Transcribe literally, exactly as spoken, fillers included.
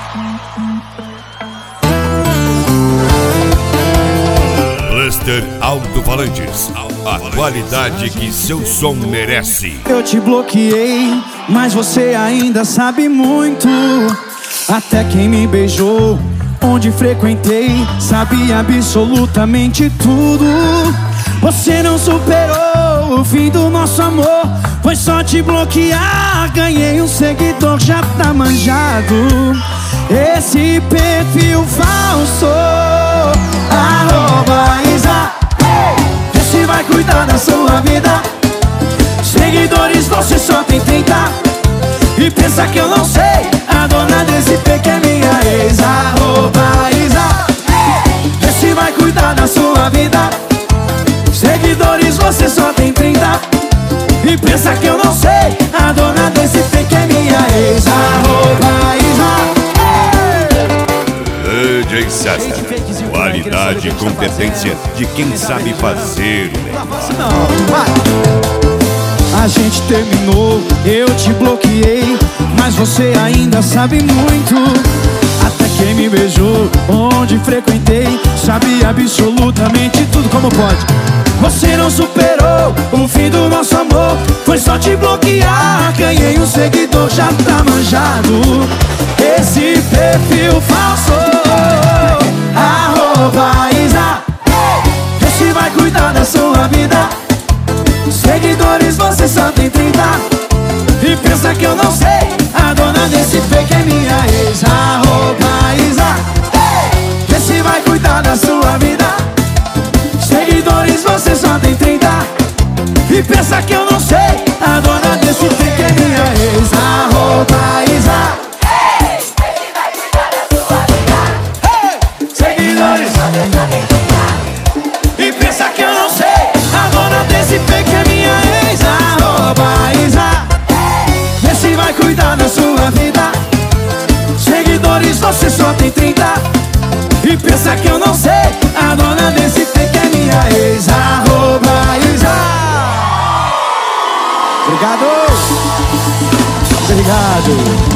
Cluster Alto-Falantes, a qualidade que seu som merece. Eu te bloqueei, mas você ainda sabe muito. Até quem me beijou, onde frequentei, sabia absolutamente tudo. Você não superou o fim do nosso amor, foi só te bloquear. Ganhei um seguidor, já tá manjado. Esse perfil falso, arroba Isa, vê se vai cuidar da sua vida. Seguidores você só tem trinta, e pensa que eu não sei, a dona desse P que é minha ex. Arroba Isa, vê se vai cuidar da sua vida. Seguidores você só tem trinta, e pensa que eu não sei, a dona desse P que é minha ex. Arroba Isa, D J César, qualidade e competência de quem sabe fazer o melhor. A gente terminou, eu te bloqueei, mas você ainda sabe muito. Até quem me beijou, onde frequentei, sabia absolutamente tudo. Como pode? Você não superou o fim do nosso amor, foi só te bloquear. Ganhei um seguidor, já tá manjado. Esse perfil falso, arroba Isa, vê se vai cuidar da sua vida. Seguidores você só tem trinta, e pensa que eu não sei, a dona desse P que é minha ex. Arroba Isa, vê se vai cuidar da sua vida. Seguidores você só tem trinta, e pensa que eu não sei, a dona desse P que é minha ex. Arroba Isa, vê se vai cuidar da sua vida. Seguidores só tem trinta, e pensa que eu não sei, a dona desse P que é minha ex. Arroba Isa, vê se vai cuidar da sua vida. Seguidores você só tem trinta, e pensa que eu não sei, a dona desse P que é minha ex. Arroba Isa. Obrigado. Obrigado.